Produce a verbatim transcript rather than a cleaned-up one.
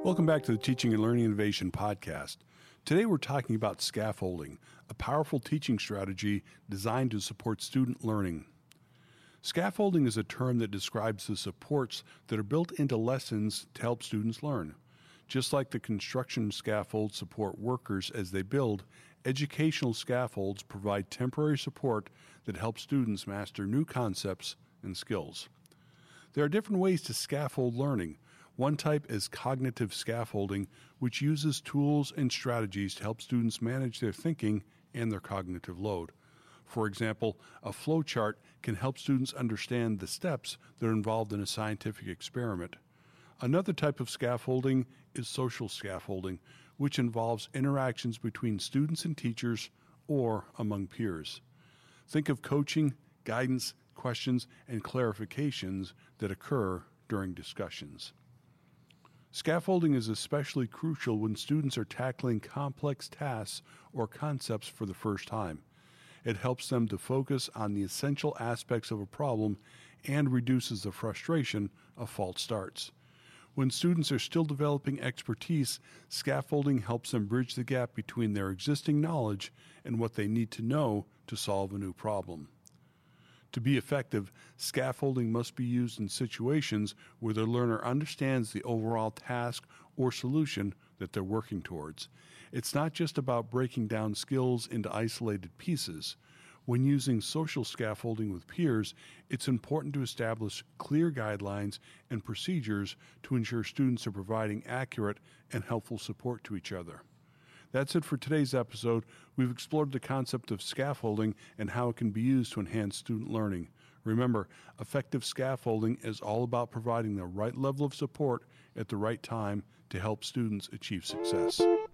Welcome back to the Teaching and Learning Innovation Podcast. Today we're talking about scaffolding, a powerful teaching strategy designed to support student learning. Scaffolding is a term that describes the supports that are built into lessons to help students learn. Just like the construction scaffolds support workers as they build, educational scaffolds provide temporary support that help students master new concepts and skills. There are different ways to scaffold learning. One type is cognitive scaffolding, which uses tools and strategies to help students manage their thinking and their cognitive load. For example, a flowchart can help students understand the steps that are involved in a scientific experiment. Another type of scaffolding is social scaffolding, which involves interactions between students and teachers or among peers. Think of coaching, guidance, questions, and clarifications that occur during discussions. Scaffolding is especially crucial when students are tackling complex tasks or concepts for the first time. It helps them to focus on the essential aspects of a problem and reduces the frustration of false starts. When students are still developing expertise, scaffolding helps them bridge the gap between their existing knowledge and what they need to know to solve a new problem. To be effective, scaffolding must be used in situations where the learner understands the overall task or solution that they're working towards. It's not just about breaking down skills into isolated pieces. When using social scaffolding with peers, it's important to establish clear guidelines and procedures to ensure students are providing accurate and helpful support to each other. That's it for today's episode. We've explored the concept of scaffolding and how it can be used to enhance student learning. Remember, effective scaffolding is all about providing the right level of support at the right time to help students achieve success.